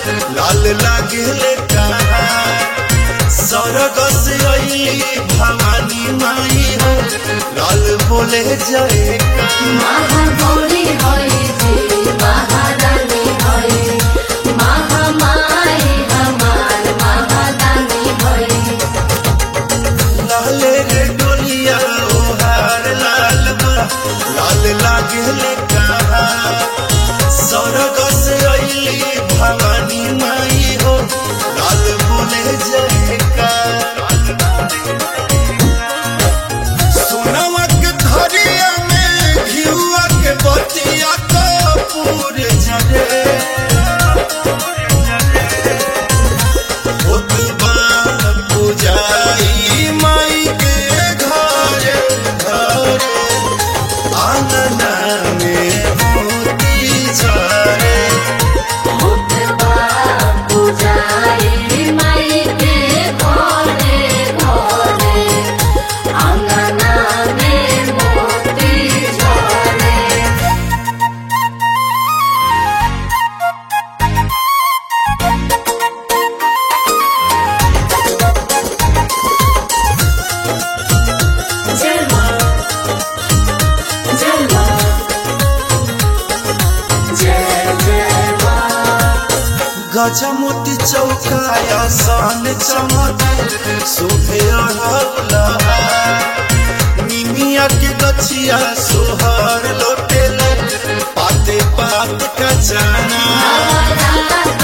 लाल लागेले कहा सरग से अइली भवानी माई हो लाल बोले जय महागौरी होई जी महारानी होई महामाई हमार महादानी होई लाले रे डोलिया ओहार लाल बा लाल लागेले कहा सरग से अइली भवानी माई हो लाल बोले जय सोनवा के धरिया में घिउआ के बतिया कपूर जरे पूजाई माई के घरे घरे आंगना में मोती झरे पूजाई माई के घरे घरे आंगना में मोती झरे जय मां जय मां जय जय मां गजमोती चौकाया सन चमक शोभे अढ़ौला निमिया के गछिया सोहर लोटेले पाते पात का जाना